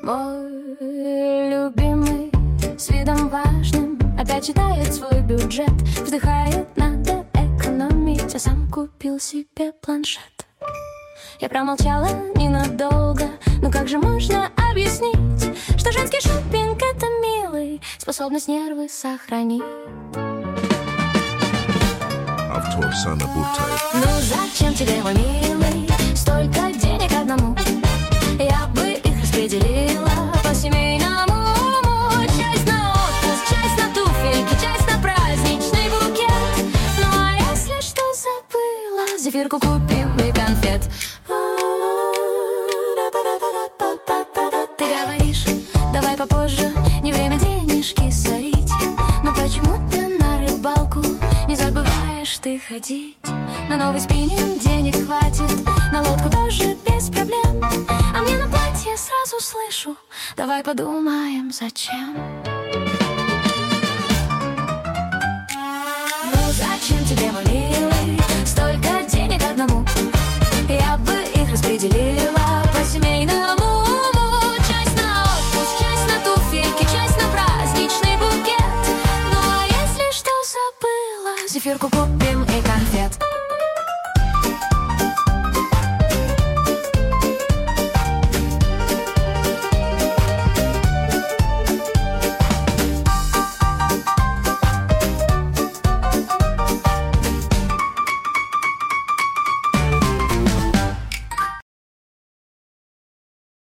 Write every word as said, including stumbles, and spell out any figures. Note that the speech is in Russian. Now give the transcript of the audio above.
Мой любимый с видом важным опять читает свой бюджет, вздыхает, надо экономить, а сам купил себе планшет. Я промолчала ненадолго, но как же можно объяснить, что женский шопинг — это милый, способность нервы сохранить. Автор Санна Буртаев. Ну зачем тебе, мой милый, столько денег одному? Я бы их распределила по-семейному. Часть на отпуск, часть на туфельки, часть на праздничный букет. Ну а если что забыла, зефирку купим и конфет. Ты говоришь, давай попозже, не время денежки сорить. Но почему ты на рыбалку не забываешь ты ходить? На новый спиннинг денег хватит, на лодку тоже без проблем. А мне на платье сразу слышу, давай подумаем, зачем. Ну зачем тебе, мой милый, столько денег одному? Я бы их распределила по-семейному. Часть на отпуск, часть на туфельки, часть на праздничный букет. Ну а если что забыла, зефирку купим и конфет.